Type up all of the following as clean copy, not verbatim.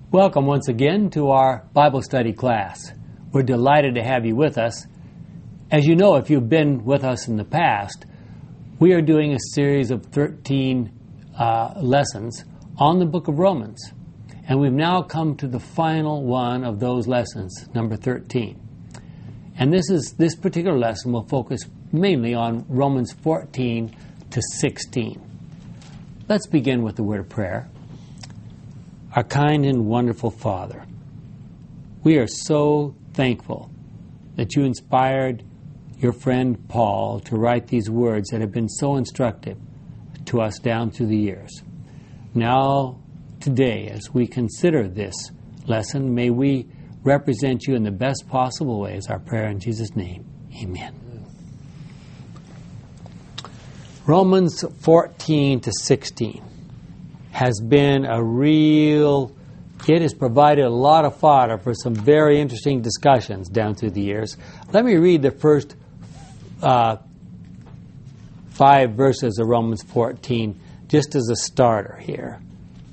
Welcome once again to our Bible study class. We're delighted to have you with us. As you know, if you've been with us in the past, we are doing a series of 13 lessons on the book of Romans. And we've now come to the final one of those lessons, number 13. And this particular lesson will focus mainly on Romans 14 to 16. Let's begin with the word of prayer. Our kind and wonderful Father, we are so thankful that you inspired your friend Paul to write these words that have been so instructive to us down through the years. Now, today, as we consider this lesson, may we represent you in the best possible way, is our prayer in Jesus' name. Amen. Romans 14 to 16 has been it has provided a lot of fodder for some very interesting discussions down through the years. Let me read the first 5 verses of Romans 14 just as a starter here.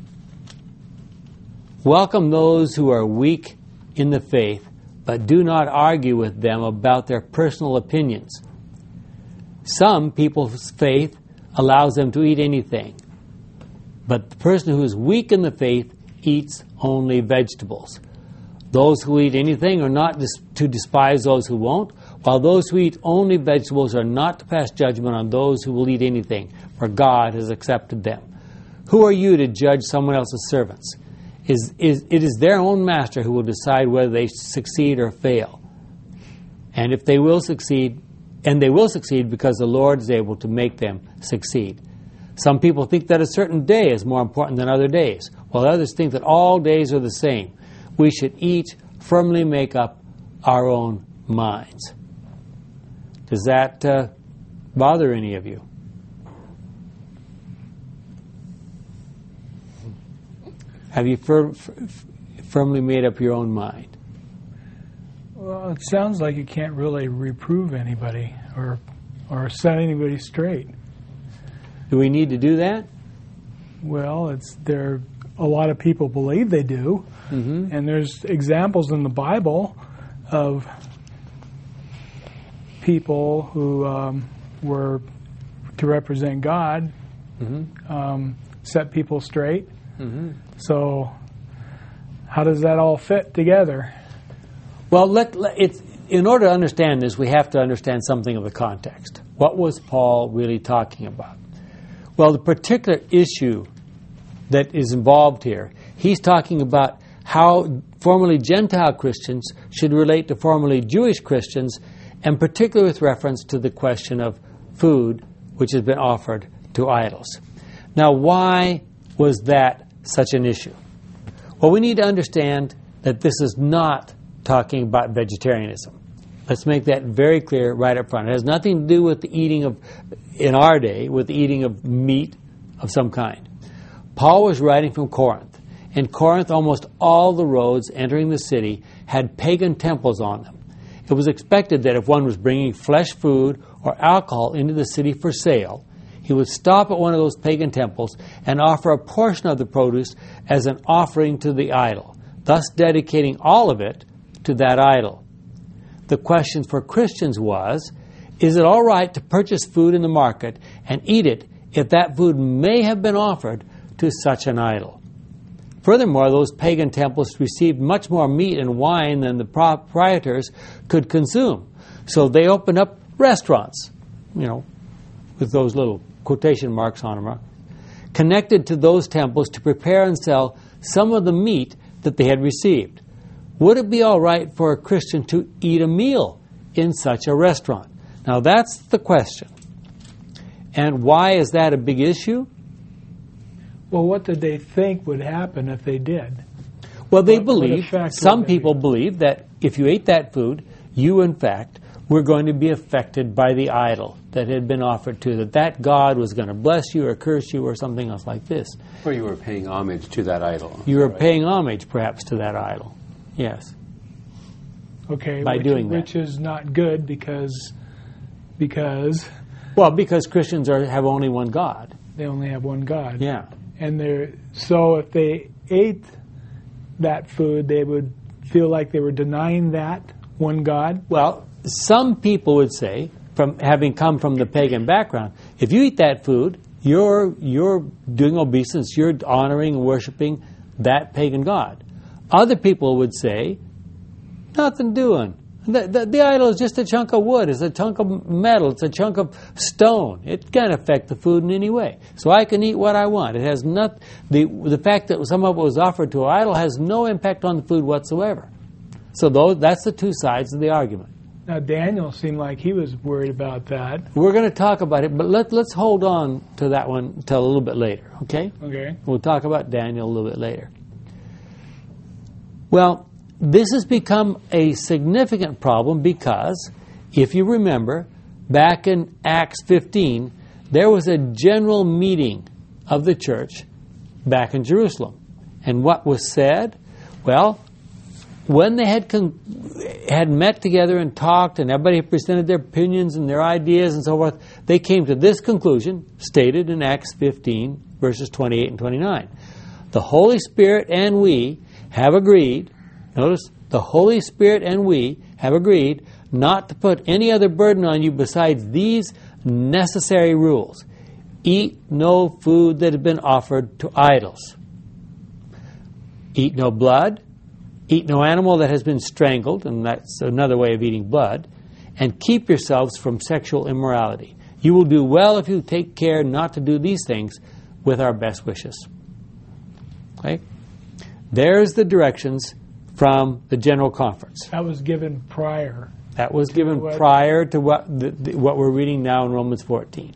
Welcome those who are weak in the faith, but do not argue with them about their personal opinions. Some people's faith allows them to eat anything, but the person who is weak in the faith eats only vegetables. Those who eat anything are not to despise those who won't, while those who eat only vegetables are not to pass judgment on those who will eat anything, for God has accepted them. Who are you to judge someone else's servants? It is their own master who will decide whether they succeed or fail. And if they will succeed, and they will succeed because the Lord is able to make them succeed. Some people think that a certain day is more important than other days, while others think that all days are the same. We should each firmly make up our own minds. Does that bother any of you? Have you firmly made up your own mind? Well, it sounds like you can't really reprove anybody or set anybody straight. Do we need to do that? Well, a lot of people believe they do, and there's examples in the Bible of people who were to represent God, set people straight. So, how does that all fit together? Well, in order to understand this, we have to understand something of the context. What was Paul really talking about? Well, the particular issue that is involved here, he's talking about how formerly Gentile Christians should relate to formerly Jewish Christians, and particularly with reference to the question of food which has been offered to idols. Now, why was that such an issue? Well, we need to understand that this is not talking about vegetarianism. Let's make that very clear right up front. It has nothing to do with the eating of, in our day, with the eating of meat of some kind. Paul was writing from Corinth. In Corinth, almost all the roads entering the city had pagan temples on them. It was expected that if one was bringing flesh food or alcohol into the city for sale, he would stop at one of those pagan temples and offer a portion of the produce as an offering to the idol, thus dedicating all of it to that idol. The question for Christians was, is it all right to purchase food in the market and eat it if that food may have been offered to such an idol? Furthermore, those pagan temples received much more meat and wine than the proprietors could consume. So they opened up restaurants, with those little quotation marks on them, connected to those temples to prepare and sell some of the meat that they had received. Would it be all right for a Christian to eat a meal in such a restaurant? Now that's the question. And why is that a big issue? Well, what did they think would happen if they did? Well, some people believe that if you ate that food, you in fact were going to be affected by the idol that had been offered to, that God was going to bless you or curse you or something else like this. Or you were paying homage to that idol. You were paying homage perhaps to that idol. Yes. Okay, doing that. Which is not good because Well, because Christians have only one God. They only have one God. Yeah. And so if they ate that food, they would feel like they were denying that one God? Well, some people would say, from having come from the pagan background, if you eat that food, you're doing obeisance, you're honoring and worshiping that pagan god. Other people would say, nothing doing. The idol is just a chunk of wood, it's a chunk of metal, it's a chunk of stone. It can't affect the food in any way. So I can eat what I want. It has not the fact that some of it was offered to an idol has no impact on the food whatsoever. So that's the two sides of the argument. Now Daniel seemed like he was worried about that. We're going to talk about it, but let's hold on to that one until a little bit later, okay? Okay. We'll talk about Daniel a little bit later. Well, this has become a significant problem because, if you remember, back in Acts 15, there was a general meeting of the church back in Jerusalem. And what was said? Well, when they had met together and talked, and everybody had presented their opinions and their ideas and so forth, they came to this conclusion, stated in Acts 15, verses 28 and 29. The Holy Spirit and we have agreed, notice, the Holy Spirit and we have agreed not to put any other burden on you besides these necessary rules. Eat no food that has been offered to idols. Eat no blood. Eat no animal that has been strangled, and that's another way of eating blood. And keep yourselves from sexual immorality. You will do well if you take care not to do these things with our best wishes. Okay? There's the directions from the General Conference. That was given prior. That was given prior to what we're reading now in Romans 14.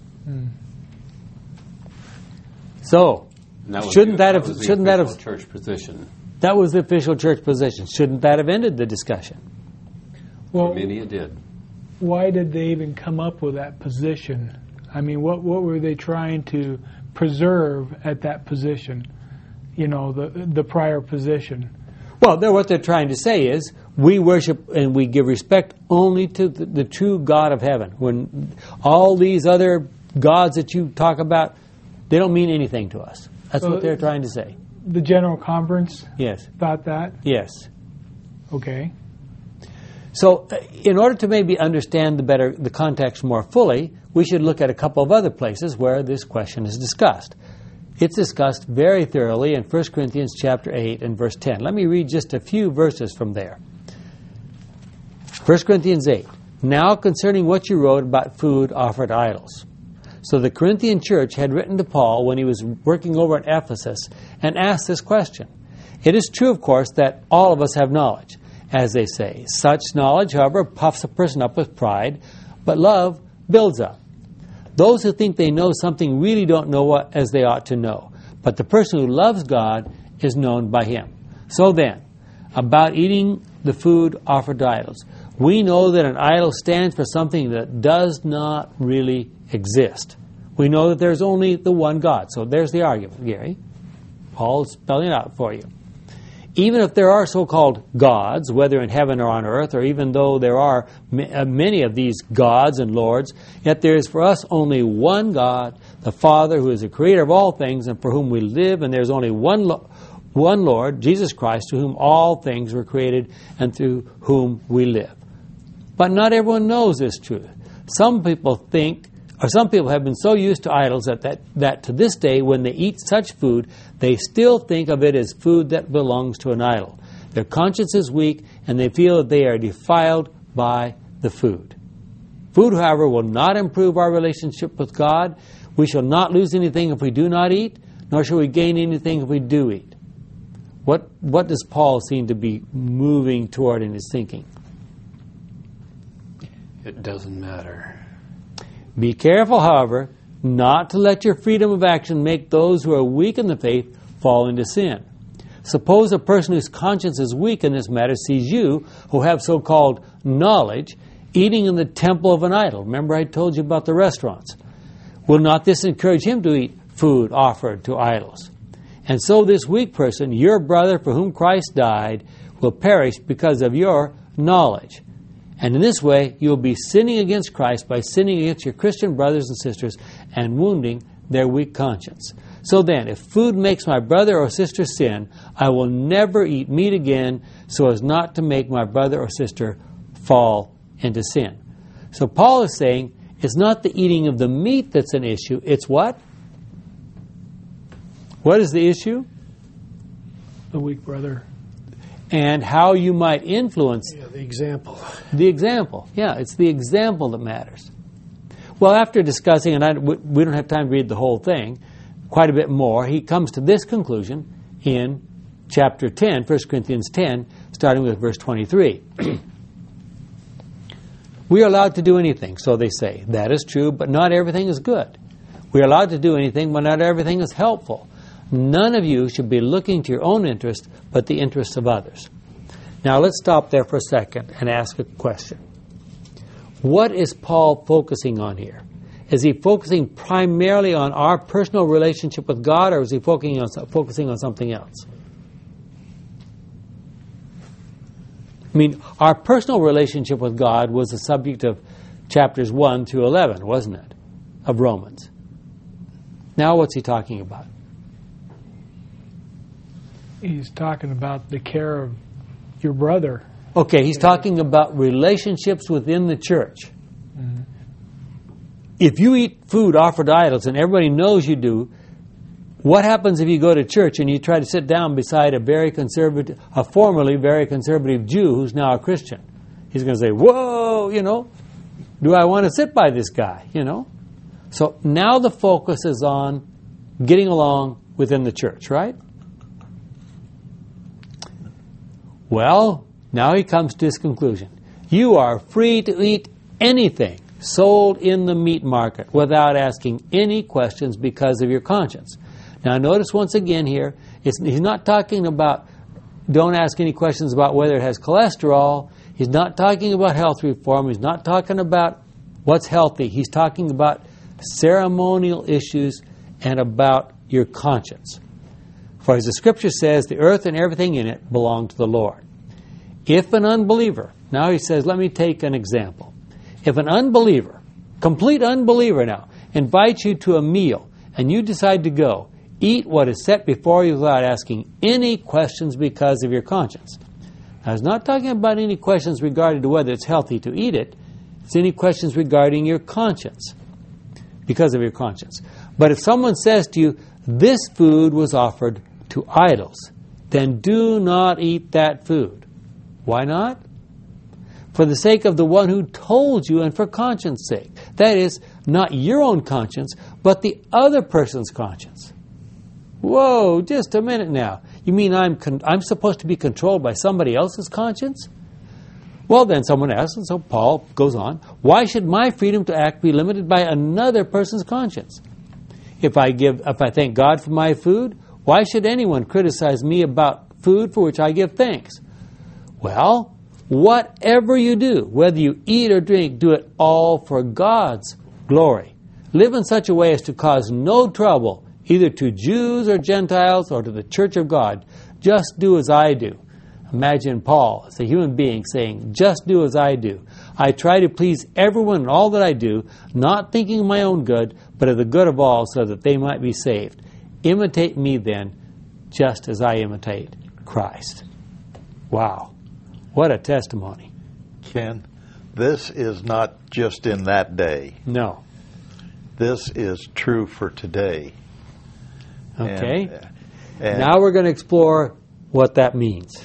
So, shouldn't that have church position? That was the official church position. Shouldn't that have ended the discussion? Well, for many it did. Why did they even come up with that position? I mean, what were they trying to preserve at that position? You know, the prior position. Well, what they're trying to say is we worship and we give respect only to the true God of heaven. When all these other gods that you talk about, they don't mean anything to us. That's what they're trying to say. The General Conference Yes. thought that? Yes. Okay. So in order to maybe understand the context more fully, we should look at a couple of other places where this question is discussed. It's discussed very thoroughly in 1 Corinthians chapter 8 and verse 10. Let me read just a few verses from there. 1 Corinthians 8. Now concerning what you wrote about food offered to idols. So the Corinthian church had written to Paul when he was working over at Ephesus and asked this question. It is true, of course, that all of us have knowledge, as they say. Such knowledge, however, puffs a person up with pride, but love builds up. Those who think they know something really don't know what as they ought to know. But the person who loves God is known by Him. So then, about eating the food offered to idols. We know that an idol stands for something that does not really exist. We know that there's only the one God. So there's the argument, Gary. Paul's spelling it out for you. Even if there are so-called gods, whether in heaven or on earth, or even though there are many of these gods and lords, yet there is for us only one God, the Father, who is the creator of all things and for whom we live, and there's only one Lord, Jesus Christ, to whom all things were created and through whom we live. But not everyone knows this truth. Some people have been so used to idols that to this day, when they eat such food, they still think of it as food that belongs to an idol. Their conscience is weak, and they feel that they are defiled by the food. Food, however, will not improve our relationship with God. We shall not lose anything if we do not eat, nor shall we gain anything if we do eat. What does Paul seem to be moving toward in his thinking? It doesn't matter. Be careful, however, not to let your freedom of action make those who are weak in the faith fall into sin. Suppose a person whose conscience is weak in this matter sees you, who have so-called knowledge, eating in the temple of an idol. Remember I told you about the restaurants. Will not this encourage him to eat food offered to idols? And so this weak person, your brother for whom Christ died, will perish because of your knowledge. And in this way, you will be sinning against Christ by sinning against your Christian brothers and sisters and wounding their weak conscience. So then, if food makes my brother or sister sin, I will never eat meat again so as not to make my brother or sister fall into sin. So Paul is saying it's not the eating of the meat that's an issue. It's what? What is the issue? The weak brother. And how you might influence Yeah, the example. the example. Yeah, it's the example that matters. Well, after discussing, and we don't have time to read the whole thing, quite a bit more, he comes to this conclusion in chapter 10, 1 Corinthians 10, starting with verse 23. We are allowed to do anything, so they say. That is true, but not everything is good. We are allowed to do anything, but not everything is helpful. None of you should be looking to your own interest, but the interests of others. Now let's stop there for a second and ask a question. What is Paul focusing on here? Is he focusing primarily on our personal relationship with God, or is he focusing on something else? I mean, our personal relationship with God was the subject of chapters 1 through 11, wasn't it, of Romans? Now what's he talking about? He's talking about the care of your brother. Okay, he's talking about relationships within the church. Mm-hmm. If you eat food offered to idols, and everybody knows you do, what happens if you go to church and you try to sit down beside a formerly very conservative Jew who's now a Christian? He's going to say, whoa, do I want to sit by this guy, So now the focus is on getting along within the church, right? Well, now he comes to his conclusion. You are free to eat anything sold in the meat market without asking any questions because of your conscience. Now notice once again here, he's not talking about don't ask any questions about whether it has cholesterol. He's not talking about health reform. He's not talking about what's healthy. He's talking about ceremonial issues and about your conscience. For as the Scripture says, the earth and everything in it belong to the Lord. If an unbeliever, now he says, let me take an example. If an unbeliever, complete unbeliever now, invites you to a meal and you decide to go, eat what is set before you without asking any questions because of your conscience. Now, he's not talking about any questions regarding to whether it's healthy to eat it. It's any questions regarding your conscience, because of your conscience. But if someone says to you, this food was offered to idols, then do not eat that food. Why not? For the sake of the one who told you and for conscience sake. That is, not your own conscience, but the other person's conscience. Whoa, just a minute now. You mean I'm supposed to be controlled by somebody else's conscience? Well, then someone asks, and so Paul goes on, why should my freedom to act be limited by another person's conscience? If I thank God for my food, why should anyone criticize me about food for which I give thanks? Well, whatever you do, whether you eat or drink, do it all for God's glory. Live in such a way as to cause no trouble, either to Jews or Gentiles or to the church of God. Just do as I do. Imagine Paul as a human being saying, just do as I do. I try to please everyone in all that I do, not thinking of my own good, but of the good of all, so that they might be saved. Imitate me then, just as I imitate Christ. Wow. What a testimony. Ken, this is not just in that day. No. This is true for today. Okay. And now we're going to explore what that means.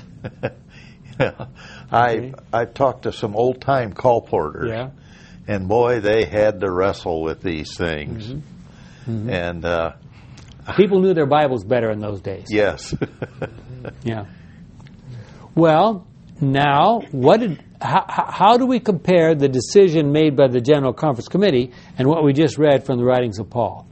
I've talked to some old-time colporteurs, Yeah. and boy, they had to wrestle with these things. Mm-hmm. And People knew their Bibles better in those days. yes. Yeah. Well, now, how do we compare the decision made by the General Conference Committee and what we just read from the writings of Paul?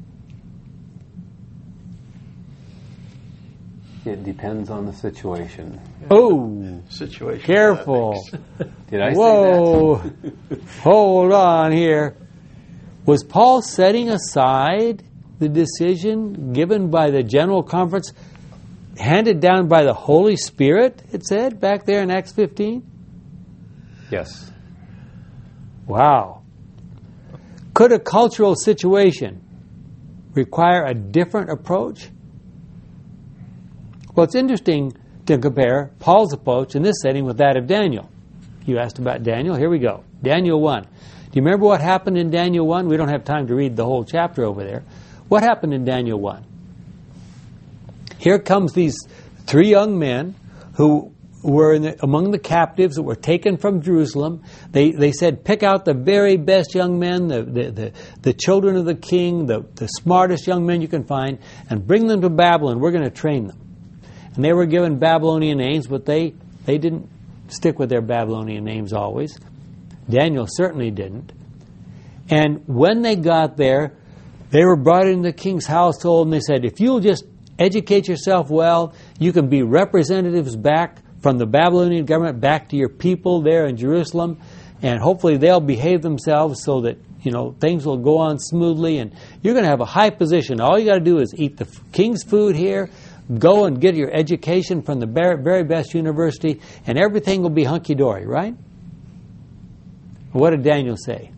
It depends on the situation. Oh, Situation. careful. Did I Whoa. Hold on here. Was Paul setting aside the decision given by the General Conference, handed down by the Holy Spirit, it said, back there in Acts 15? Yes. Wow. Could a cultural situation require a different approach? Well, it's interesting to compare Paul's approach in this setting with that of Daniel. You asked about Daniel. Here we go. Daniel 1. Do you remember what happened in Daniel 1? We don't have time to read the whole chapter over there. What happened in Daniel 1? Here comes these 3 young men who were among the captives that were taken from Jerusalem. They said, pick out the very best young men, the children of the king, the smartest young men you can find, and bring them to Babylon. We're going to train them. And they were given Babylonian names, but they didn't stick with their Babylonian names always. Daniel certainly didn't. And when they got there, they were brought into the king's household, and they said, if you'll just educate yourself well, you can be representatives back from the Babylonian government back to your people there in Jerusalem, and hopefully they'll behave themselves so that things will go on smoothly, and you're going to have a high position. All you got to do is eat the king's food here, go and get your education from the very best university, and everything will be hunky-dory, right? What did Daniel say?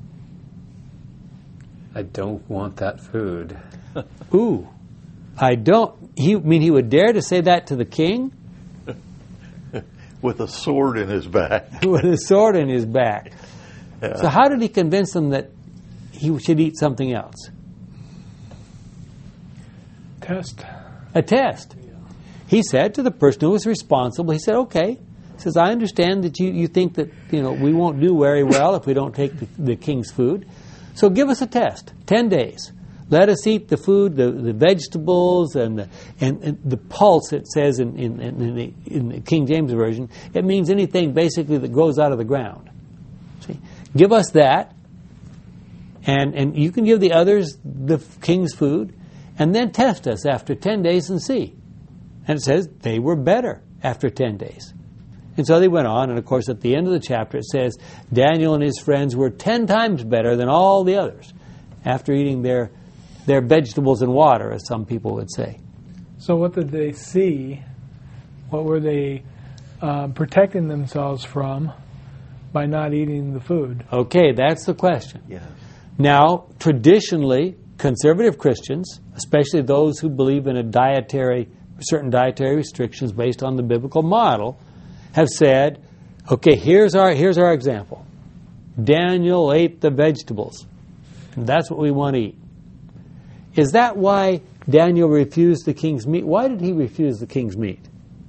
I don't want that food. Ooh, I don't. He would dare to say that to the king? With a sword in his back. With a sword in his back. Yeah. So how did he convince them that he should eat something else? Test. A test. He said to the person who was responsible, he said, okay. He says, I understand that you think that we won't do very well if we don't take the king's food. So give us a test. 10 days. Let us eat the food, the vegetables, and the pulse, it says in the King James Version. It means anything basically that grows out of the ground. See? Give us that, and you can give the others the king's food, and then test us after 10 days and see. And it says they were better after 10 days. And so they went on, and of course at the end of the chapter it says Daniel and his friends were 10 times better than all the others after eating their vegetables and water, as some people would say. So what did they see? What were they protecting themselves from by not eating the food? Okay, that's the question. Yes. Now, traditionally, conservative Christians, especially those who believe in certain dietary restrictions based on the biblical model, have said, okay, here's our example. Daniel ate the vegetables. That's what we want to eat. Is that why Daniel refused the king's meat? Why did he refuse the king's meat?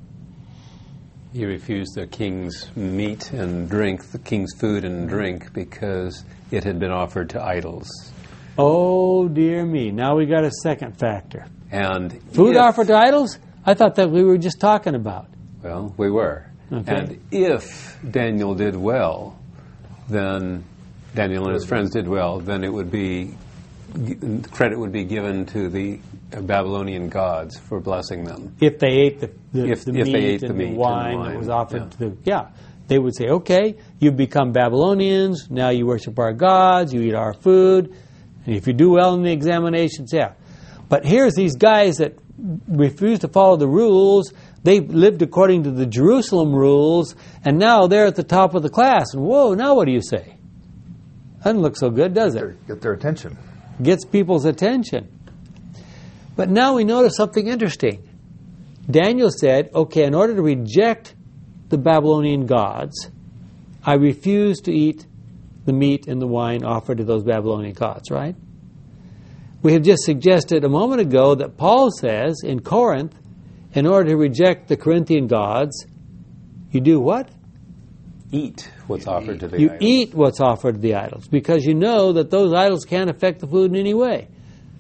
He refused the king's meat and drink, the king's food and drink, because it had been offered to idols. Oh, dear me. Now we got a second factor. And food offered to idols? I thought that we were just talking about. Well, we were. Okay. And if Daniel did well, then Daniel and his friends did well, then it would be credit would be given to the Babylonian gods for blessing them. If they ate the meat and the wine that was offered to them. They would say, okay, you've become Babylonians, now you worship our gods, you eat our food, and if you do well in the examinations, But here's these guys that refuse to follow the rules. They lived according to the Jerusalem rules, and now they're at the top of the class. And whoa, now what do you say? Doesn't look so good, does it? Get their attention. Gets people's attention. But now we notice something interesting. Daniel said, okay, in order to reject the Babylonian gods, I refuse to eat the meat and the wine offered to those Babylonian gods, right? We have just suggested a moment ago that Paul says in Corinth, in order to reject the Corinthian gods, you do what? Eat what's offered to the idols. You eat what's offered to the idols, because you know that those idols can't affect the food in any way.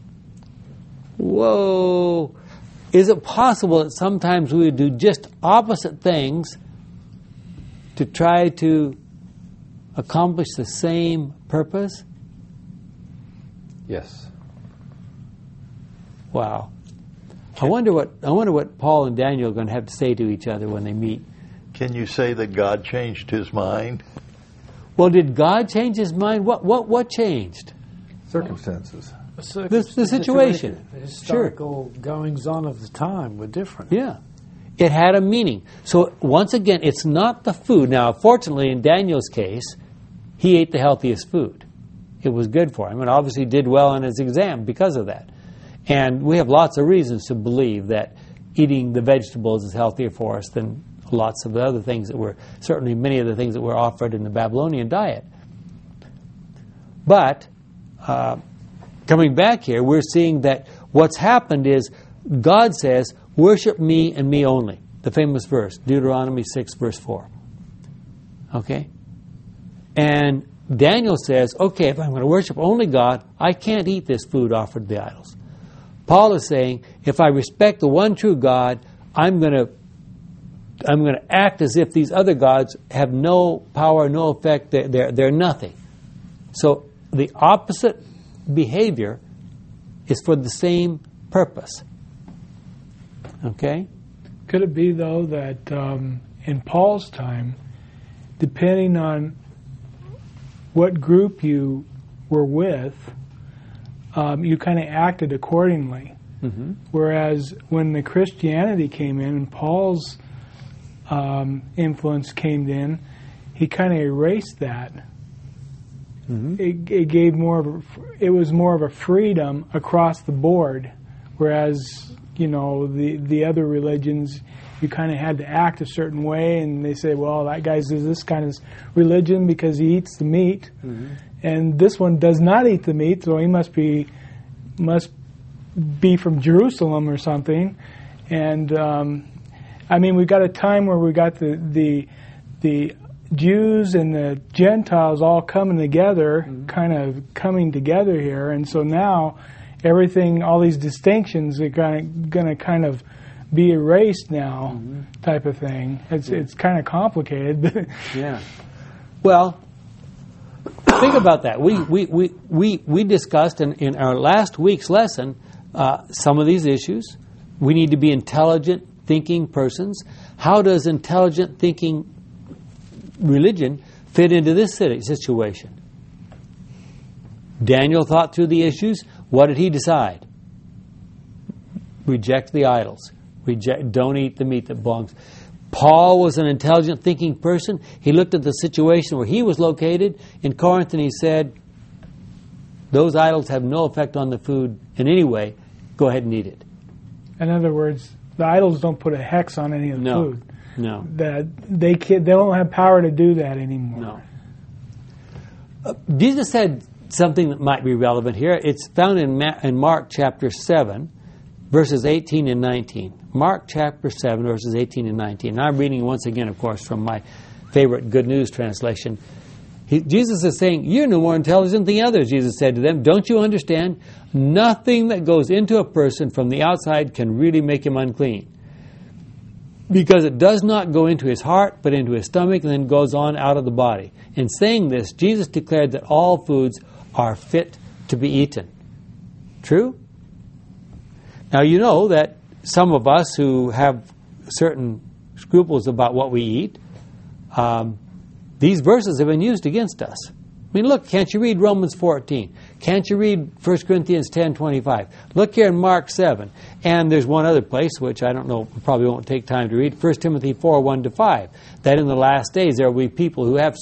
Whoa! Is it possible that sometimes we would do just opposite things to try to accomplish the same purpose? Yes. Wow. I wonder what Paul and Daniel are going to have to say to each other when they meet. Can you say that God changed his mind? Well, did God change his mind? What changed? Circumstances. The situation. The historical goings-on of the time were different. Yeah. It had a meaning. So, once again, it's not the food. Now, fortunately, in Daniel's case, he ate the healthiest food. It was good for him, and obviously did well on his exam because of that. And we have lots of reasons to believe that eating the vegetables is healthier for us than lots of the other things that were, certainly many of the things that were offered in the Babylonian diet. But coming back here, we're seeing that what's happened is God says, worship me and me only. The famous verse, Deuteronomy 6, verse 4. Okay? And Daniel says, okay, if I'm going to worship only God, I can't eat this food offered to the idols. Paul is saying, if I respect the one true God, I'm going to act as if these other gods have no power, no effect, they're nothing. So the opposite behavior is for the same purpose. Okay? Could it be, though, that in Paul's time, depending on what group you were with, you kind of acted accordingly? Mm-hmm. Whereas when the Christianity came in and Paul's influence came in, he kind of erased that. Mm-hmm. It gave it was more of a freedom across the board, whereas the other religions, you kind of had to act a certain way, and they say, well, that guy does this kind of religion because he eats the meat, mm-hmm. and this one does not eat the meat, so he must be from Jerusalem or something. And we've got a time where we got the Jews and the Gentiles all coming together, mm-hmm. kind of coming together here, and so now everything, all these distinctions are going to kind of be erased now, mm-hmm. type of thing. It's kind of complicated. Yeah. Well, think about that. We discussed in our last week's lesson some of these issues. We need to be intelligent, thinking persons. How does intelligent thinking religion fit into this situation? Daniel thought through the issues. What did he decide? Reject the idols. Don't eat the meat that belongs. Paul was an intelligent thinking person. He looked at the situation where he was located in Corinth and he said, those idols have no effect on the food in any way. Go ahead and eat it. In other words, the idols don't put a hex on any of the food. No. That they don't have power to do that anymore. No. Jesus said something that might be relevant here. It's found in Mark chapter 7, verses 18 and 19. Mark chapter 7, verses 18 and 19. And I'm reading once again, of course, from my favorite Good News translation. Jesus is saying, you're no more intelligent than the others, Jesus said to them. Don't you understand? Nothing that goes into a person from the outside can really make him unclean. Because it does not go into his heart, but into his stomach, and then goes on out of the body. In saying this, Jesus declared that all foods are fit to be eaten. True? Now, you know that some of us who have certain scruples about what we eat, these verses have been used against us. I mean, look, can't you read Romans 14? Can't you read 1 Corinthians 10:25? Look here in Mark 7. And there's one other place, which I don't know, probably won't take time to read, 1 Timothy 4:1-5. That in the last days there will be people who have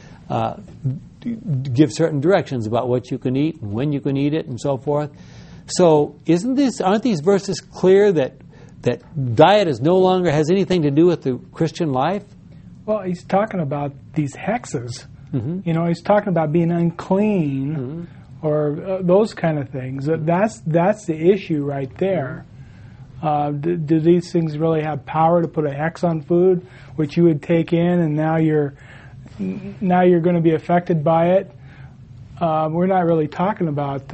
give certain directions about what you can eat and when you can eat it and so forth. So aren't these verses clear that diet is no longer has anything to do with the Christian life? Well, he's talking about these hexes. Mm-hmm. He's talking about being unclean, mm-hmm. or those kind of things. That's the issue right there. Do these things really have power to put a hex on food, which you would take in, and now you're going to be affected by it? We're not really talking about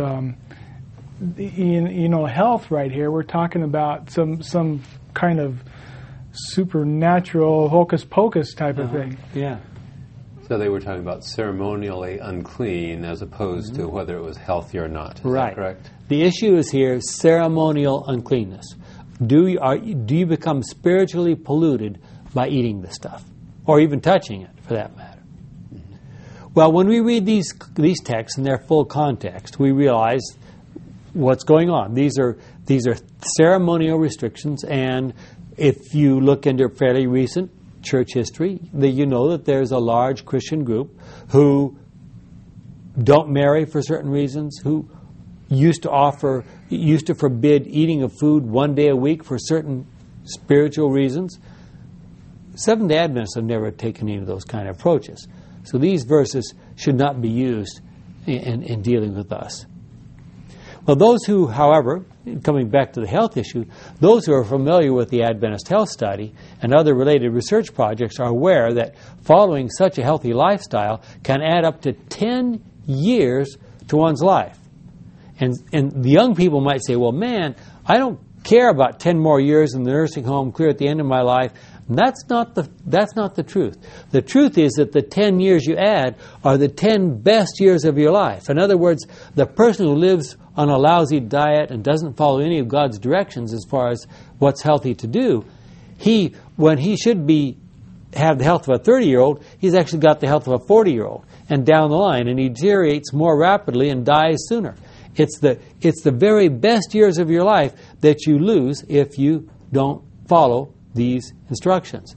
health right here. We're talking about some kind of supernatural hocus pocus type of thing. Yeah. So they were talking about ceremonially unclean as opposed to whether it was healthy or not. Is that correct? The issue is here ceremonial uncleanness. Do you become spiritually polluted by eating this stuff, or even touching it, for that matter? Mm-hmm. Well, when we read these texts in their full context, we realize what's going on. These are ceremonial restrictions, and if you look into fairly recent church history, you know that there's a large Christian group who don't marry for certain reasons, who used to offer, used to forbid eating of food one day a week for certain spiritual reasons. Seventh-day Adventists have never taken any of those kind of approaches. So these verses should not be used in dealing with us. Well, those who, however, coming back to the health issue, those who are familiar with the Adventist Health Study and other related research projects are aware that following such a healthy lifestyle can add up to 10 years to one's life. And the young people might say, well, man, I don't care about 10 more years in the nursing home clear at the end of my life. And that's not the truth. The truth is that the 10 years you add are the 10 best years of your life. In other words, the person who lives on a lousy diet and doesn't follow any of God's directions as far as what's healthy to do, when he should have the health of a 30-year-old, he's actually got the health of a 40-year-old and down the line, and he deteriorates more rapidly and dies sooner. It's the very best years of your life that you lose if you don't follow these instructions.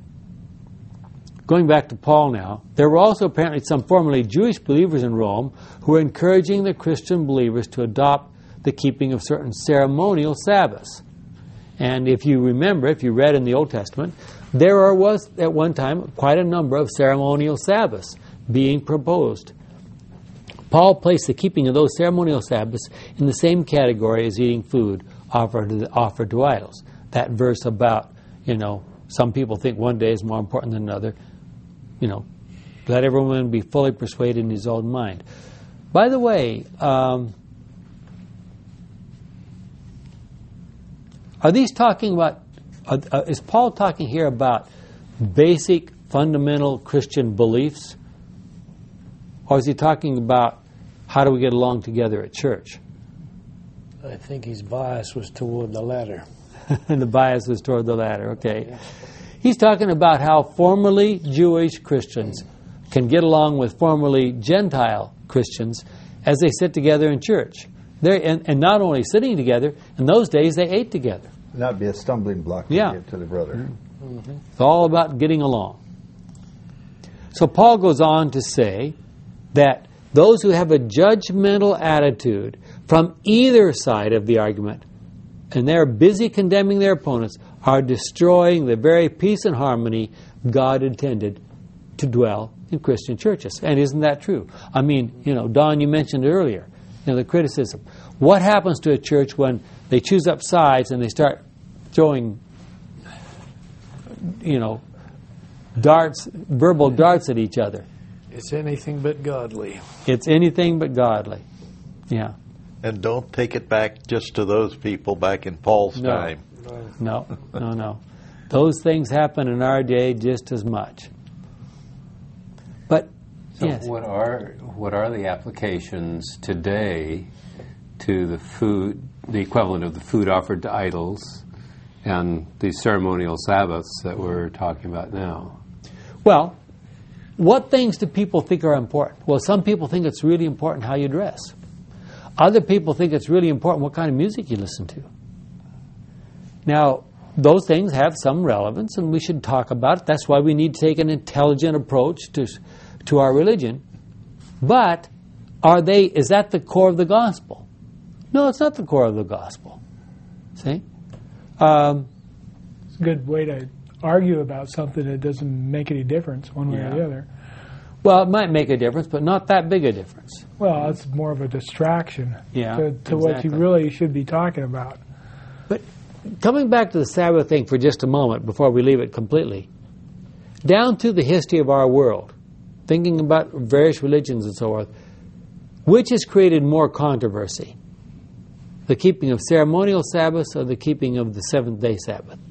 Going back to Paul now, there were also apparently some formerly Jewish believers in Rome who were encouraging the Christian believers to adopt the keeping of certain ceremonial Sabbaths. And if you remember, if you read in the Old Testament, there was at one time quite a number of ceremonial Sabbaths being proposed. Paul placed the keeping of those ceremonial Sabbaths in the same category as eating food offered to idols. That verse about, some people think one day is more important than another. Let everyone be fully persuaded in his own mind. By the way, are these talking about, is Paul talking here about basic, fundamental Christian beliefs? Or is he talking about how do we get along together at church? I think his bias was toward the latter. And the bias was toward the latter, okay. Yeah. He's talking about how formerly Jewish Christians can get along with formerly Gentile Christians as they sit together in church. And not only sitting together, in those days they ate together. Not be a stumbling block to the brother. Mm-hmm. It's all about getting along. So Paul goes on to say that those who have a judgmental attitude from either side of the argument, and they're busy condemning their opponents, are destroying the very peace and harmony God intended to dwell in Christian churches. And isn't that true? I mean, Don, you mentioned it earlier, the criticism. What happens to a church when they choose up sides and they start throwing, verbal darts at each other? It's anything but godly. It's anything but godly. Yeah. And don't take it back just to those people back in Paul's time. No. Those things happen in our day just as much. But so yes. What are the applications today to the food, the equivalent of the food offered to idols, and these ceremonial Sabbaths that we're talking about now? Well, what things do people think are important? Well, some people think it's really important how you dress. Other people think it's really important what kind of music you listen to. Now, those things have some relevance, and we should talk about it. That's why we need to take an intelligent approach to our religion. But is that the core of the gospel? No, it's not the core of the gospel. See? It's a good way to argue about something that doesn't make any difference one way or the other. Well, it might make a difference, but not that big a difference. Well, it's more of a distraction to exactly. what you really should be talking about. But coming back to the Sabbath thing for just a moment before we leave it completely, down through the history of our world, thinking about various religions and so forth, which has created more controversy? The keeping of ceremonial Sabbaths or the keeping of the seventh-day Sabbath?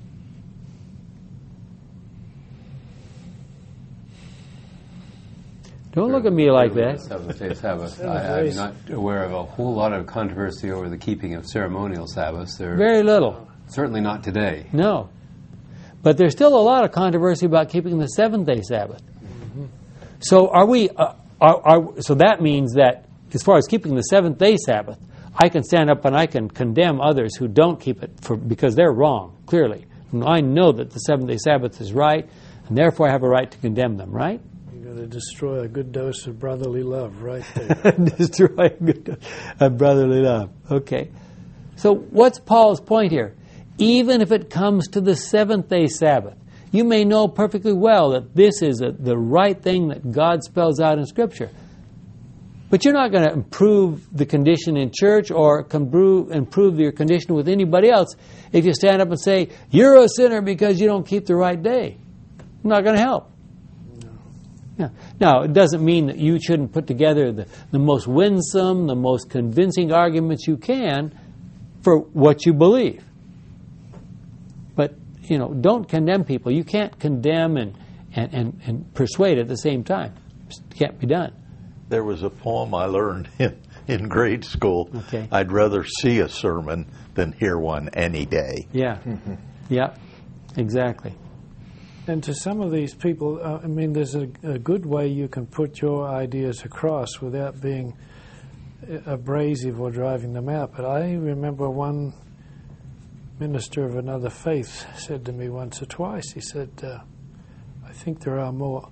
Don't look at me like that. Seventh-day Sabbath. I'm not aware of a whole lot of controversy over the keeping of ceremonial Sabbaths. Very little. Certainly not today. No. But there's still a lot of controversy about keeping the seventh-day Sabbath. Mm-hmm. So so that means that as far as keeping the seventh-day Sabbath, I can stand up and I can condemn others who don't keep it because they're wrong, clearly. And I know that the seventh-day Sabbath is right, and therefore I have a right to condemn them, right? To destroy a good dose of brotherly love right there. Destroy a brotherly love. Okay. So what's Paul's point here? Even if it comes to the seventh-day Sabbath, you may know perfectly well that this is the right thing that God spells out in Scripture. But you're not going to improve the condition in church or improve your condition with anybody else if you stand up and say, you're a sinner because you don't keep the right day. Not going to help. No. Now, it doesn't mean that you shouldn't put together the most winsome, the most convincing arguments you can for what you believe. But, don't condemn people. You can't condemn and persuade at the same time. It can't be done. There was a poem I learned in grade school. Okay. I'd rather see a sermon than hear one any day. Yeah. Yeah, exactly. And to some of these people, there's a good way you can put your ideas across without being abrasive or driving them out. But I remember one minister of another faith said to me once or twice, he said, I think there are more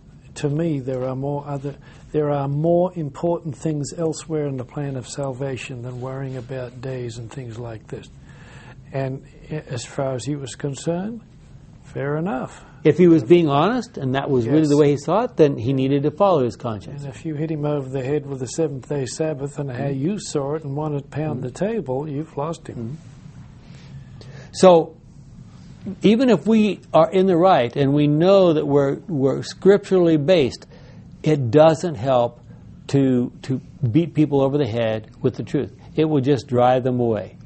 important things elsewhere in the plan of salvation than worrying about days and things like this. And as far as he was concerned, fair enough. If he was being honest and that was really the way he saw it, then he needed to follow his conscience. And if you hit him over the head with the seventh-day Sabbath and how you saw it and wanted to pound the table, you've lost him. So, even if we are in the right and we know that we're scripturally based, it doesn't help to beat people over the head with the truth. It will just drive them away.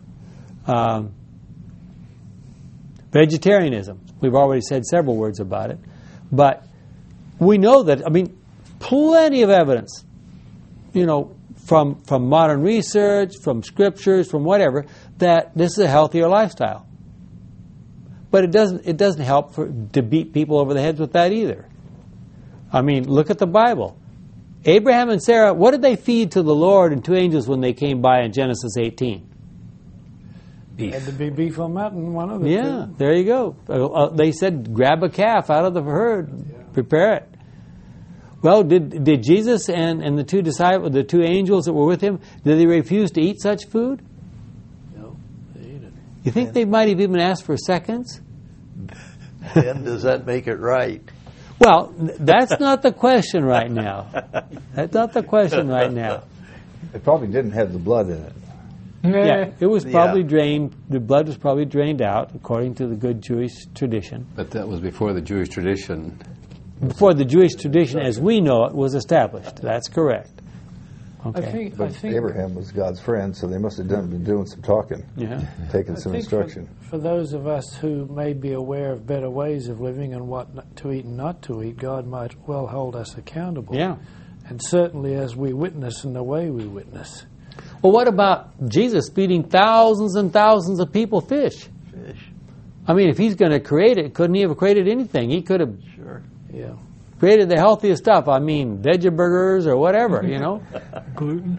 Vegetarianism. We've already said several words about it. But we know that, plenty of evidence, from modern research, from scriptures, from whatever, that this is a healthier lifestyle. But it doesn't help to beat people over the heads with that either. Look at the Bible. Abraham and Sarah, what did they feed to the Lord and two angels when they came by in Genesis 18? Beef. Had to be beef or mutton, one of the two. Yeah, there you go. They said, grab a calf out of the herd, prepare it. Well, did Jesus and the two disciples, the two angels that were with him, did they refuse to eat such food? No, they ate it. You think they might have even asked for seconds? Then does that make it right? Well, that's not the question right now. That's not the question right now. It probably didn't have the blood in it. Yeah, it was probably drained. The blood was probably drained out, according to the good Jewish tradition. But that was before the Jewish tradition. Before the Jewish tradition, as we know it, was established. That's correct. Okay. I think Abraham was God's friend, so they must have been doing some talking, taking some instruction. For those of us who may be aware of better ways of living and what to eat and not to eat, God might well hold us accountable. Yeah. And certainly as we witness in the way we witness. Well, what about Jesus feeding thousands and thousands of people fish? If he's going to create it, couldn't he have created anything? He could have created the healthiest stuff. Veggie burgers or whatever, Gluten.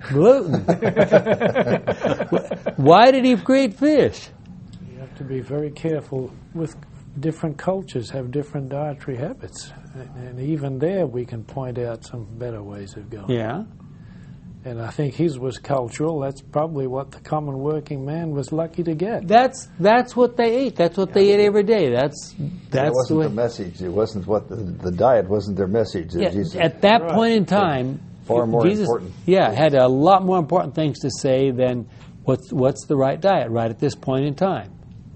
Why did he create fish? You have to be very careful. With different cultures have different dietary habits. And even there we can point out some better ways of going. Yeah. And I think his was cultural. That's probably what the common working man was lucky to get. That's what they ate. That's what they ate every day. That's it wasn't the message. It wasn't what the diet wasn't their message. Jesus, at that point in time, far more Jesus, important. had a lot more important things to say than what's the right diet right at this point in time.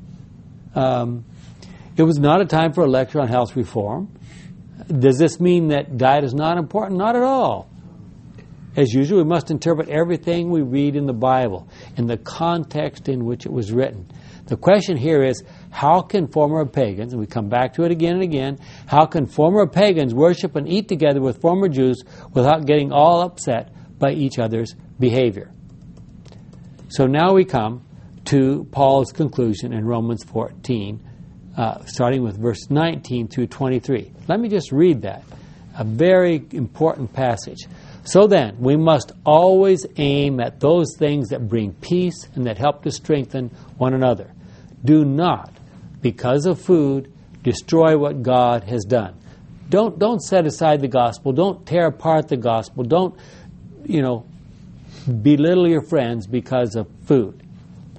It was not a time for a lecture on health reform. Does this mean that diet is not important? Not at all. As usual, we must interpret everything we read in the Bible in the context in which it was written. The question here is, how can former pagans, and we come back to it again and again, how can former pagans worship and eat together with former Jews without getting all upset by each other's behavior? So now we come to Paul's conclusion in Romans 14, starting with verse 19 through 23. Let me just read that, a very important passage. So then, we must always aim at those things that bring peace and that help to strengthen one another. Do not, because of food, destroy what God has done. Don't set aside the gospel. Don't tear apart the gospel. Don't, belittle your friends because of food.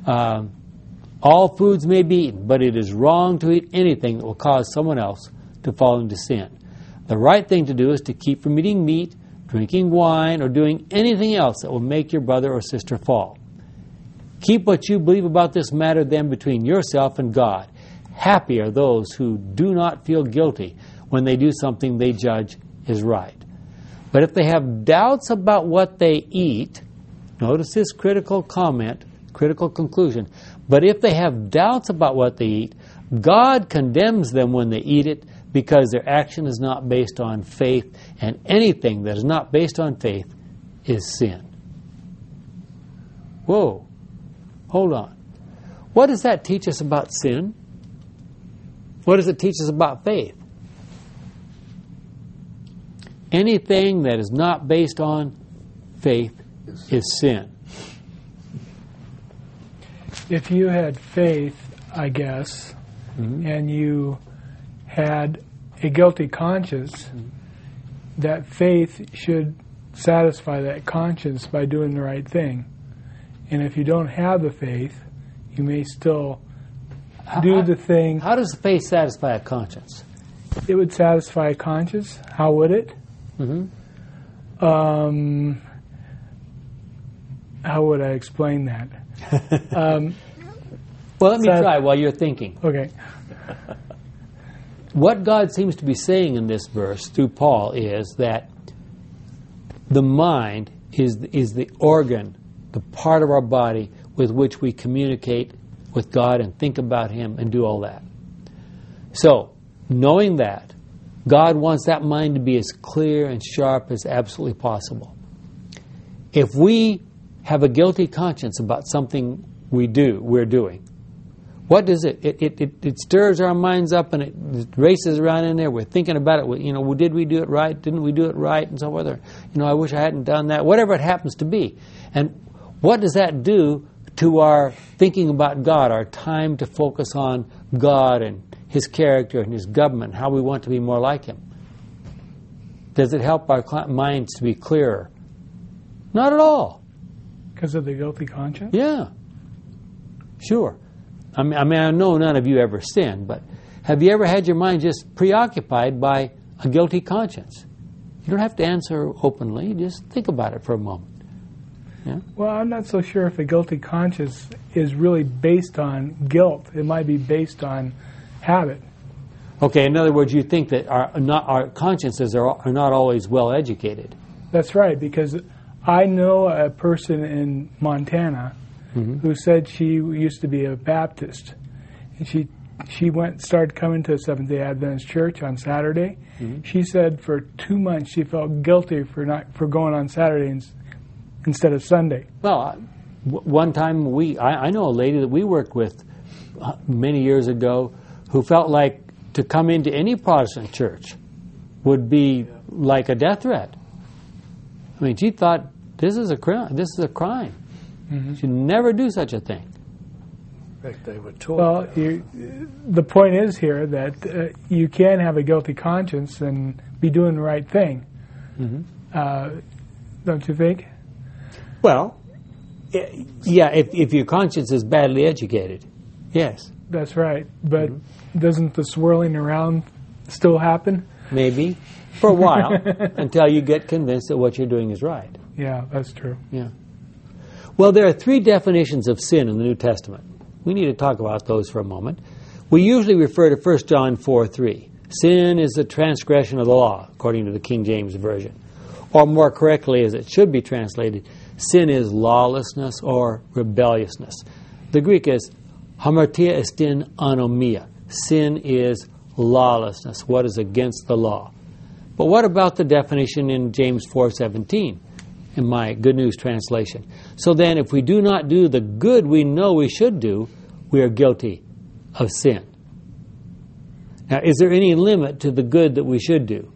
All foods may be eaten, but it is wrong to eat anything that will cause someone else to fall into sin. The right thing to do is to keep from eating meat, drinking wine, or doing anything else that will make your brother or sister fall. Keep what you believe about this matter then between yourself and God. Happy are those who do not feel guilty when they do something they judge is right. But if they have doubts about what they eat, notice this critical comment, critical conclusion, but if they have doubts about what they eat, God condemns them when they eat it because their action is not based on faith, and anything that is not based on faith is sin. Whoa, hold on. What does that teach us about sin? What does it teach us about faith? Anything that is not based on faith is sin. If you had faith, I guess, and you had a guilty conscience, that faith should satisfy that conscience by doing the right thing. And if you don't have the faith, you may still do the thing. How does faith satisfy a conscience? It would satisfy a conscience. How would it? How would I explain that? Well, let me try while you're thinking. Okay. What God seems to be saying in this verse through Paul is that the mind is the organ, the part of our body with which we communicate with God and think about Him and do all that. So, knowing that, God wants that mind to be as clear and sharp as absolutely possible. If we have a guilty conscience about something we're doing, what does it? It stirs our minds up and it races around in there. We're thinking about it. Did we do it right? Didn't we do it right? And so whether, I wish I hadn't done that. Whatever it happens to be. And what does that do to our thinking about God, our time to focus on God and His character and His government, how we want to be more like Him? Does it help our minds to be clearer? Not at all. Because of the guilty conscience? Yeah. Sure. I know none of you ever sinned, but have you ever had your mind just preoccupied by a guilty conscience? You don't have to answer openly. Just think about it for a moment. Yeah? Well, I'm not so sure if a guilty conscience is really based on guilt. It might be based on habit. Okay, in other words, you think that our consciences are not always well educated. That's right, because I know a person in Montana who said she used to be a Baptist, and she started coming to Seventh-day Adventist Church on Saturday. She said for 2 months she felt guilty for going on Saturday instead of Sunday. Well, one time I know a lady that we worked with many years ago who felt like to come into any Protestant church would be like a death threat. I mean, she thought this is a crime. This is a crime. She'd never do such a thing. In fact, they were taught. Well, the point is here that you can have a guilty conscience and be doing the right thing. Don't you think? Well, yeah, if your conscience is badly educated, yes. That's right. But doesn't the swirling around still happen? Maybe. For a while, until you get convinced that what you're doing is right. Yeah, that's true. Yeah. Well, there are 3 definitions of sin in the New Testament. We need to talk about those for a moment. We usually refer to 1 John 4:3. Sin is the transgression of the law, according to the King James Version. Or more correctly, as it should be translated, sin is lawlessness or rebelliousness. The Greek is hamartia estin anomia. Sin is lawlessness, what is against the law. But what about the definition in James 4:17? In my Good News translation. So then, if we do not do the good we know we should do, we are guilty of sin. Now, is there any limit to the good that we should do?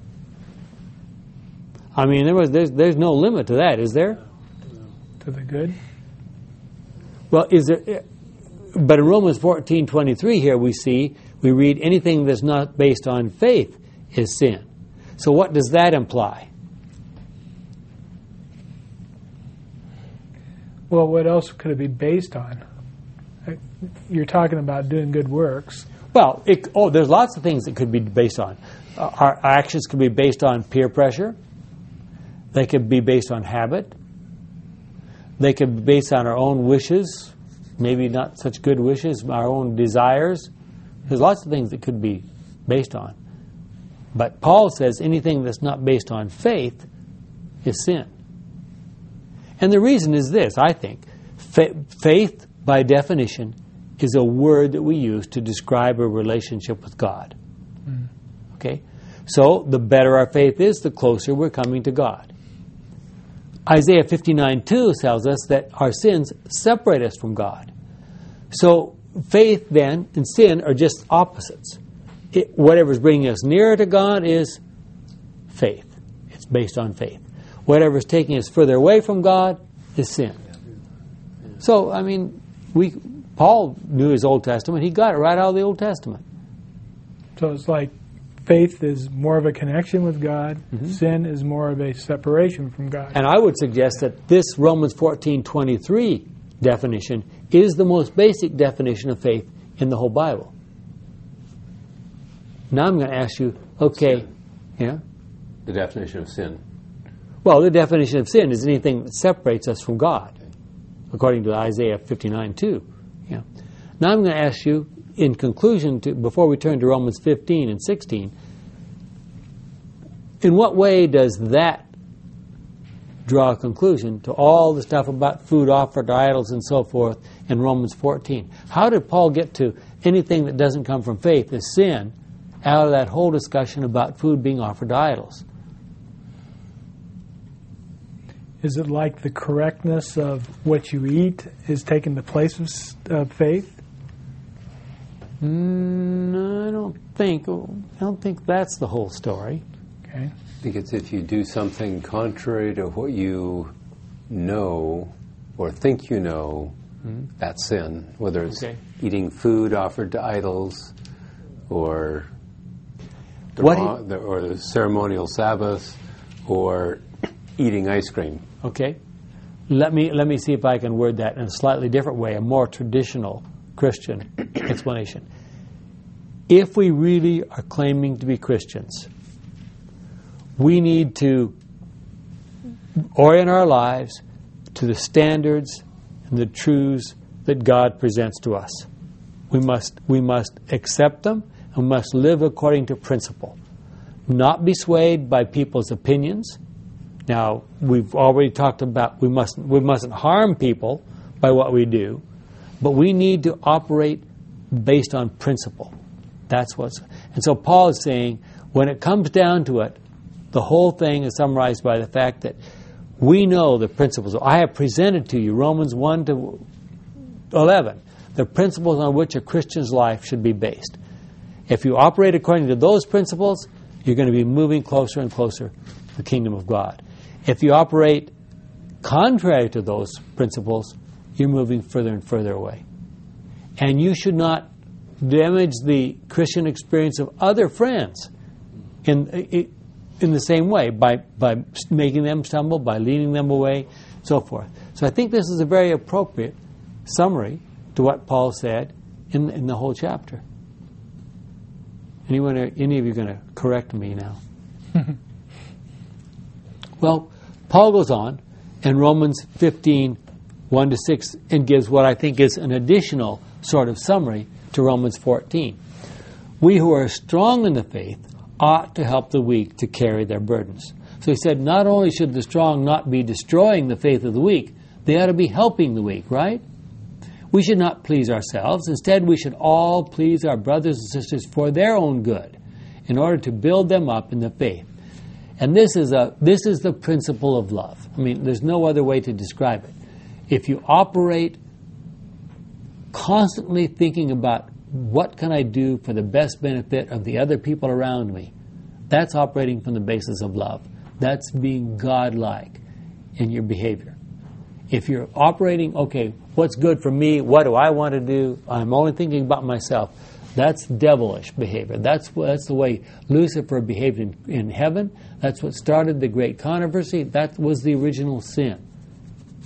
I mean, there's no limit to that, is there? To the good? Well, is there? But in Romans 14:23 here we read anything that's not based on faith is sin. So what does that imply? Well, what else could it be based on? you're talking about doing good works. Well, there's lots of things it could be based on. Our actions could be based on peer pressure. They could be based on habit. They could be based on our own wishes, maybe not such good wishes, our own desires. There's lots of things that could be based on. But Paul says anything that's not based on faith is sin. And the reason is this, I think. Faith, by definition, is a word that we use to describe a relationship with God. Okay? So, the better our faith is, the closer we're coming to God. Isaiah 59:2 tells us that our sins separate us from God. So, faith then and sin are just opposites. Whatever's bringing us nearer to God is faith. It's based on faith. Whatever's taking us further away from God is sin. So, I mean, Paul knew his Old Testament. He got it right out of the Old Testament. So it's like faith is more of a connection with God. Mm-hmm. Sin is more of a separation from God. And I would suggest that this Romans 14:23 definition is the most basic definition of faith in the whole Bible. Now I'm going to ask you, okay, sin. Yeah? The definition of sin. Well, the definition of sin is anything that separates us from God, according to Isaiah 59:2. Yeah. Now I'm going to ask you, in conclusion, before we turn to Romans 15 and 16, in what way does that draw a conclusion to all the stuff about food offered to idols and so forth in Romans 14? How did Paul get to anything that doesn't come from faith as sin out of that whole discussion about food being offered to idols? Is it like the correctness of what you eat is taking the place of faith? No, I don't think that's the whole story. Okay. I think it's if you do something contrary to what you know or think you know, that's sin. Whether it's eating food offered to idols or the ceremonial Sabbath or eating ice cream. Okay. Let me see if I can word that in a slightly different way, a more traditional Christian explanation. If we really are claiming to be Christians, we need to orient our lives to the standards and the truths that God presents to us. We must accept them and we must live according to principle. Not be swayed by people's opinions. Now, we've already talked about we mustn't harm people by what we do, but we need to operate based on principle. And so Paul is saying, when it comes down to it, the whole thing is summarized by the fact that we know the principles. I have presented to you, Romans 1 to 11, the principles on which a Christian's life should be based. If you operate according to those principles, you're going to be moving closer and closer to the kingdom of God. If you operate contrary to those principles, you're moving further and further away. And you should not damage the Christian experience of other friends in the same way, by making them stumble, by leading them away, so forth. So I think this is a very appropriate summary to what Paul said in the whole chapter. Any of you going to correct me now? Well, Paul goes on in Romans 15, 1 to 6, and gives what I think is an additional sort of summary to Romans 14. We who are strong in the faith ought to help the weak to carry their burdens. So he said, not only should the strong not be destroying the faith of the weak, they ought to be helping the weak, right? We should not please ourselves. Instead, we should all please our brothers and sisters for their own good, in order to build them up in the faith. And this is the principle of love. I mean, there's no other way to describe it. If you operate constantly thinking about what can I do for the best benefit of the other people around me, that's operating from the basis of love. That's being God-like in your behavior. If you're operating, okay, what's good for me? What do I want to do? I'm only thinking about myself. That's devilish behavior. That's the way Lucifer behaved in heaven. That's what started the great controversy. That was the original sin.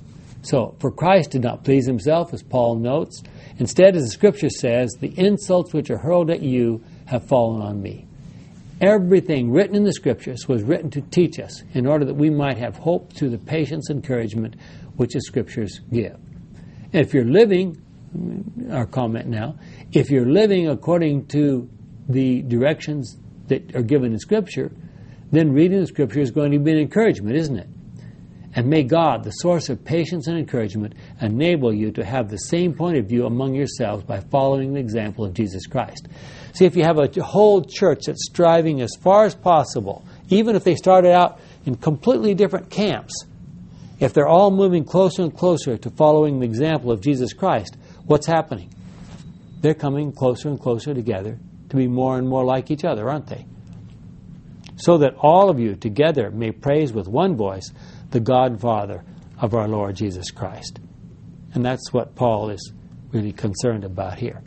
So, for Christ did not please himself, as Paul notes. Instead, as the Scripture says, the insults which are hurled at you have fallen on me. Everything written in the Scriptures was written to teach us in order that we might have hope through the patience and encouragement which the Scriptures give. And if you're living, our comment now, if you're living according to the directions that are given in Scripture, then reading the Scripture is going to be an encouragement, isn't it? And may God, the source of patience and encouragement, enable you to have the same point of view among yourselves by following the example of Jesus Christ. See, if you have a whole church that's striving as far as possible, even if they started out in completely different camps, if they're all moving closer and closer to following the example of Jesus Christ, what's happening? They're coming closer and closer together to be more and more like each other, aren't they? So that all of you together may praise with one voice the God and Father of our Lord Jesus Christ. And that's what Paul is really concerned about here.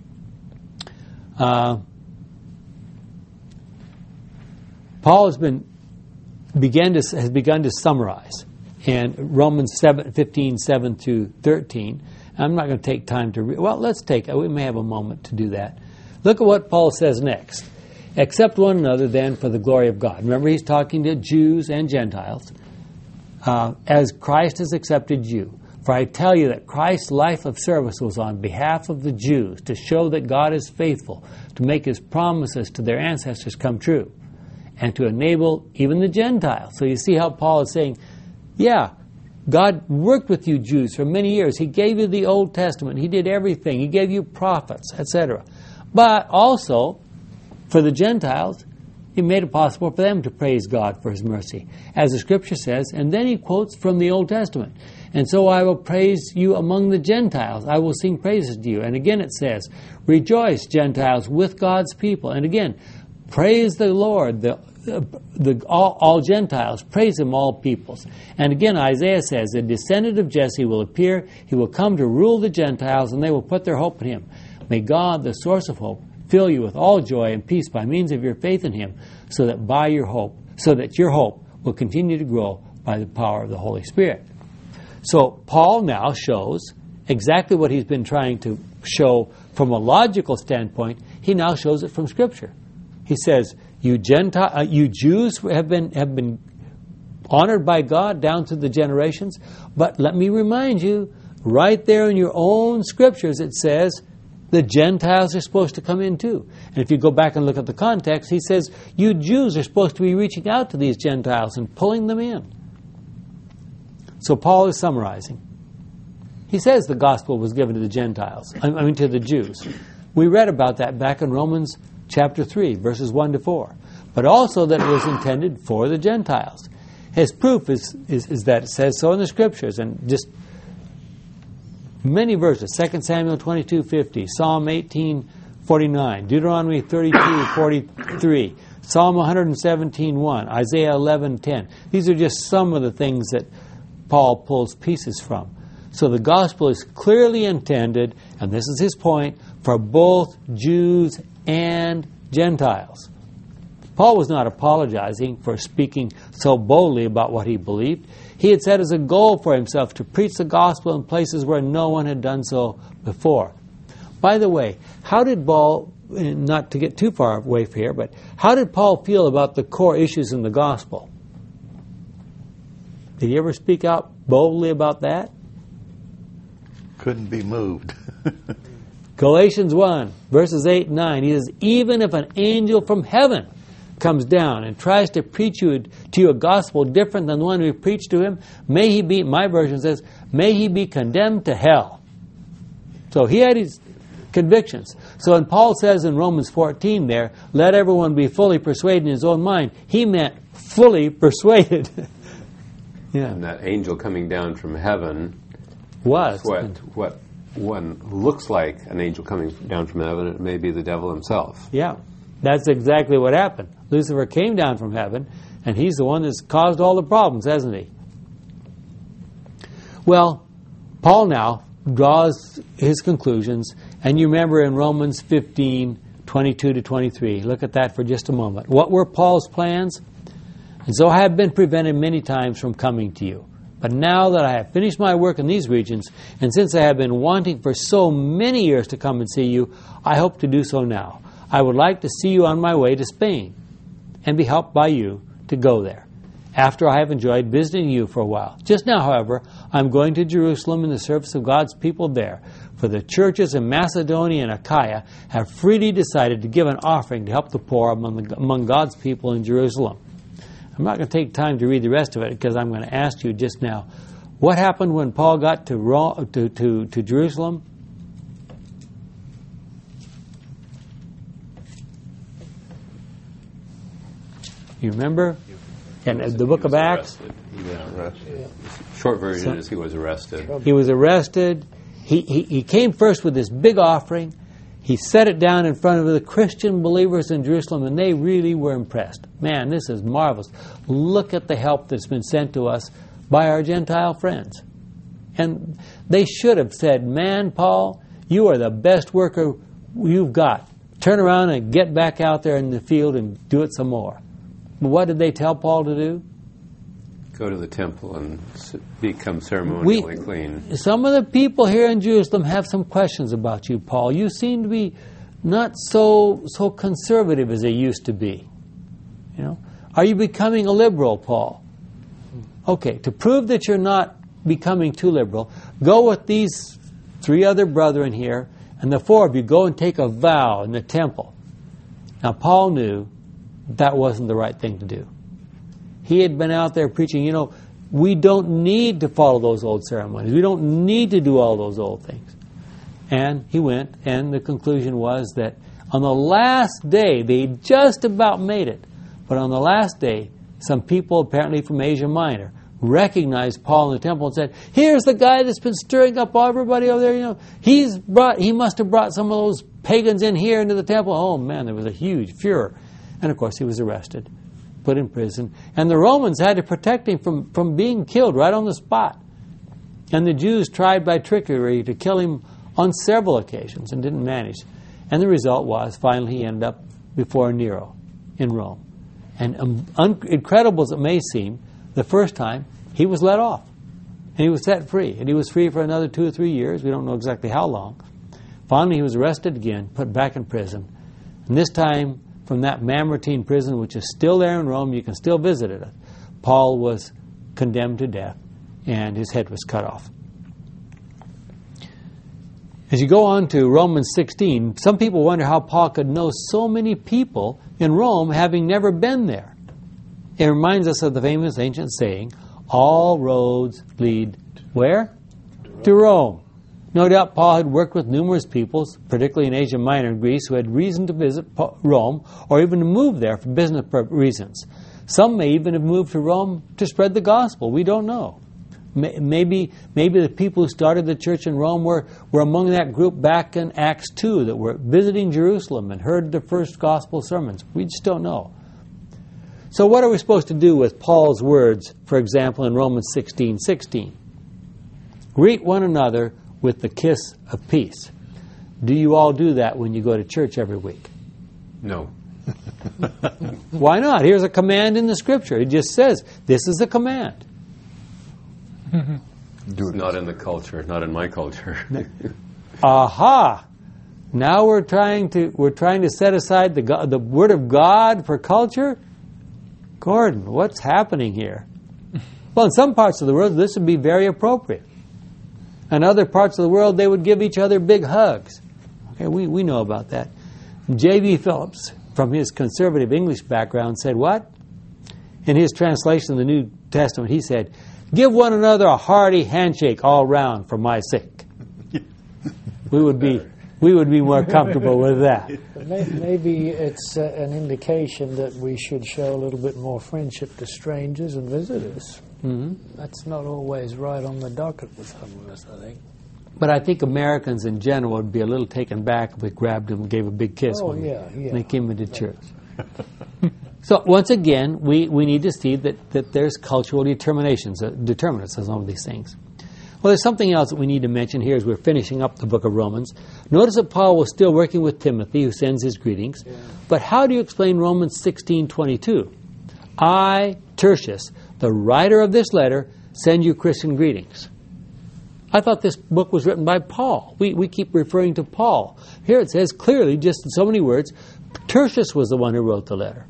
Paul has begun to summarize in Romans 15, 7 through 13. I'm not going to take time to read. Well, we may have a moment to do that. Look at what Paul says next. Accept one another then for the glory of God. Remember, he's talking to Jews and Gentiles. As Christ has accepted you. For I tell you that Christ's life of service was on behalf of the Jews to show that God is faithful, to make his promises to their ancestors come true, and to enable even the Gentiles. So you see how Paul is saying, yeah, God worked with you Jews for many years. He gave you the Old Testament. He did everything. He gave you prophets, etc. But also, for the Gentiles, he made it possible for them to praise God for his mercy, as the Scripture says, and then he quotes from the Old Testament. And so I will praise you among the Gentiles. I will sing praises to you. And again it says, rejoice, Gentiles, with God's people. And again, praise the Lord, all Gentiles, praise him, all peoples. And again, Isaiah says, the descendant of Jesse will appear. He will come to rule the Gentiles, and they will put their hope in him. May God, the source of hope, fill you with all joy and peace by means of your faith in him, so that your hope will continue to grow by the power of the Holy Spirit. So Paul now shows exactly what he's been trying to show from a logical standpoint. He now shows it from Scripture. He says, you Jews have been honored by God down through the generations, but let me remind you, right there in your own Scriptures it says, the Gentiles are supposed to come in too. And if you go back and look at the context, he says, you Jews are supposed to be reaching out to these Gentiles and pulling them in. So Paul is summarizing. He says the gospel was given to the Gentiles, to the Jews. We read about that back in Romans chapter 3, verses 1 to 4. But also that it was intended for the Gentiles. His proof is that it says so in the Scriptures, and just many verses, 2 Samuel 22:50, Psalm 18:49, Deuteronomy 32:43, Psalm 117:1, Isaiah 11:10. These are just some of the things that Paul pulls pieces from. So the gospel is clearly intended, and this is his point, for both Jews and Gentiles. Paul was not apologizing for speaking so boldly about what he believed. He had set as a goal for himself to preach the gospel in places where no one had done so before. By the way, how did Paul, not to get too far away from here, but how did Paul feel about the core issues in the gospel? Did he ever speak out boldly about that? Couldn't be moved. Galatians 1, verses 8 and 9, he says, even if an angel from heaven comes down and tries to preach to you a gospel different than the one we preached to him, may he be, my version says, may he be condemned to hell. So he had his convictions. So when Paul says in Romans 14 there, let everyone be fully persuaded in his own mind, he meant fully persuaded. Yeah. And that angel coming down from heaven was what one looks like an angel coming down from heaven. It may be the devil himself. Yeah, that's exactly what happened. Lucifer came down from heaven, and he's the one that's caused all the problems, hasn't he? Well, Paul now draws his conclusions, and you remember in Romans 15, 22 to 23. Look at that for just a moment. What were Paul's plans? And so I have been prevented many times from coming to you. But now that I have finished my work in these regions, and since I have been wanting for so many years to come and see you, I hope to do so now. I would like to see you on my way to Spain and be helped by you to go there, after I have enjoyed visiting you for a while. Just now, however, I'm going to Jerusalem in the service of God's people there, for the churches in Macedonia and Achaia have freely decided to give an offering to help the poor among God's people in Jerusalem. I'm not going to take time to read the rest of it because I'm going to ask you just now, what happened when Paul got to Jerusalem? You remember? In the book of Acts? Short version is he was arrested. He was arrested. He came first with this big offering. He set it down in front of the Christian believers in Jerusalem, and they really were impressed. Man, this is marvelous. Look at the help that's been sent to us by our Gentile friends. And they should have said, man, Paul, you are the best worker you've got. Turn around and get back out there in the field and do it some more. What did they tell Paul to do? Go to the temple and become ceremonially clean. Some of the people here in Jerusalem have some questions about you, Paul. You seem to be not so conservative as they used to be. You know, are you becoming a liberal, Paul? Okay, to prove that you're not becoming too liberal, go with these 3 other brethren here, and the 4 of you go and take a vow in the temple. Now, Paul knew that wasn't the right thing to do. He had been out there preaching, you know, we don't need to follow those old ceremonies. We don't need to do all those old things. And he went, and the conclusion was that on the last day, they just about made it. But on the last day, some people, apparently from Asia Minor, recognized Paul in the temple and said, here's the guy that's been stirring up everybody over there. You know, he must have brought some of those pagans in here into the temple. Oh man, there was a huge furor. And of course he was arrested, put in prison. And the Romans had to protect him from being killed right on the spot. And the Jews tried by trickery to kill him on several occasions and didn't manage. And the result was, finally he ended up before Nero in Rome. And incredible as it may seem, the first time he was let off. And he was set free. And he was free for another 2 or 3 years. We don't know exactly how long. Finally he was arrested again, put back in prison. And this time, from that Mamertine prison, which is still there in Rome, you can still visit it, Paul was condemned to death and his head was cut off. As you go on to Romans 16, some people wonder how Paul could know so many people in Rome having never been there. It reminds us of the famous ancient saying, all roads lead where? To Rome. No doubt Paul had worked with numerous peoples, particularly in Asia Minor and Greece, who had reason to visit Rome or even to move there for business reasons. Some may even have moved to Rome to spread the gospel. We don't know. Maybe the people who started the church in Rome were among that group back in Acts 2 that were visiting Jerusalem and heard the first gospel sermons. We just don't know. So what are we supposed to do with Paul's words, for example, in Romans 16:16? Greet one another with the kiss of peace. Do you all do that when you go to church every week? No. Why not? Here's a command in the Scripture. It just says, this is a command. Not in the culture, not in my culture. Aha! Now we're trying to set aside the Word of God for culture? Gordon, what's happening here? Well, in some parts of the world, this would be very appropriate. In other parts of the world, they would give each other big hugs. Okay, we know about that. J.B. Phillips, from his conservative English background, said what? In his translation of the New Testament, he said, give one another a hearty handshake all round for my sake. We would be more comfortable with that. Maybe it's an indication that we should show a little bit more friendship to strangers and visitors. Mm-hmm. That's not always right on the docket with some of us, I think. But I think Americans in general would be a little taken back if we grabbed them and gave a big kiss when they came into church. So once again, we need to see that there's cultural determinants of some of these things. Well, there's something else that we need to mention here as we're finishing up the book of Romans. Notice that Paul was still working with Timothy, who sends his greetings. Yeah. But how do you explain Romans 16:22? I, Tertius, the writer of this letter, send you Christian greetings. I thought this book was written by Paul. We keep referring to Paul. Here it says clearly, just in so many words, Tertius was the one who wrote the letter.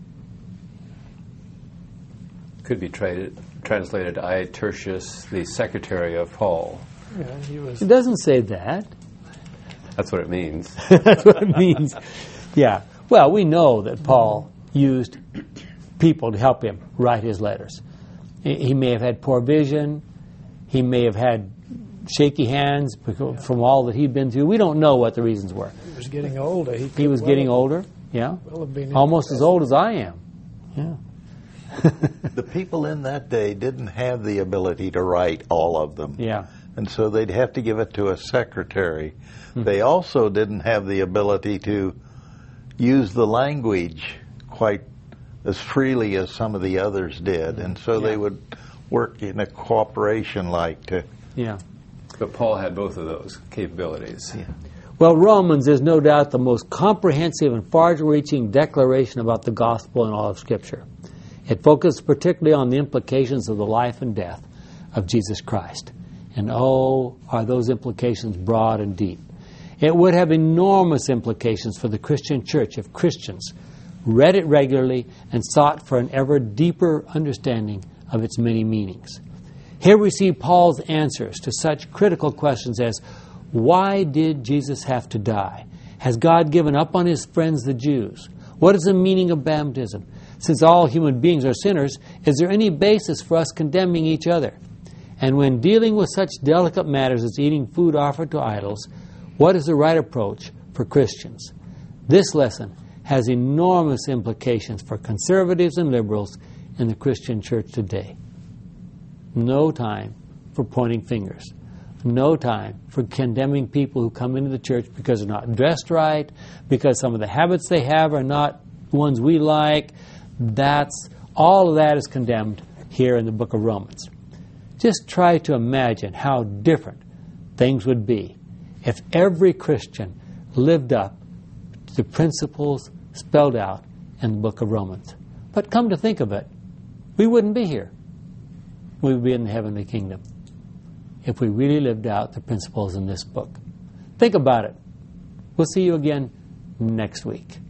Could be translated, I, Tertius, the secretary of Paul. Yeah, he was. It doesn't say that. That's what it means. That's what it means. Yeah. Well, we know that Paul used people to help him write his letters. He may have had poor vision. He may have had shaky hands from all that he'd been through. We don't know what the reasons were. He was getting older. He was getting older, yeah. Well, almost as old as I am. Yeah. The people in that day didn't have the ability to write all of them. Yeah. And so they'd have to give it to a secretary. Mm-hmm. They also didn't have the ability to use the language quite as freely as some of the others did. And so they would work in a cooperation like to... Yeah. But Paul had both of those capabilities. Yeah. Well, Romans is no doubt the most comprehensive and far-reaching declaration about the gospel in all of Scripture. It focuses particularly on the implications of the life and death of Jesus Christ. And oh, are those implications broad and deep. It would have enormous implications for the Christian church if Christians read it regularly and sought for an ever deeper understanding of its many meanings. Here we see Paul's answers to such critical questions as, why did Jesus have to die? Has God given up on his friends the Jews? What is the meaning of baptism? Since all human beings are sinners, is there any basis for us condemning each other? And when dealing with such delicate matters as eating food offered to idols, what is the right approach for Christians? This lesson has enormous implications for conservatives and liberals in the Christian church today. No time for pointing fingers. No time for condemning people who come into the church because they're not dressed right, because some of the habits they have are not ones we like. All of that is condemned here in the book of Romans. Just try to imagine how different things would be if every Christian lived up to the principles spelled out in the book of Romans. But come to think of it, we wouldn't be here. We would be in the heavenly kingdom if we really lived out the principles in this book. Think about it. We'll see you again next week.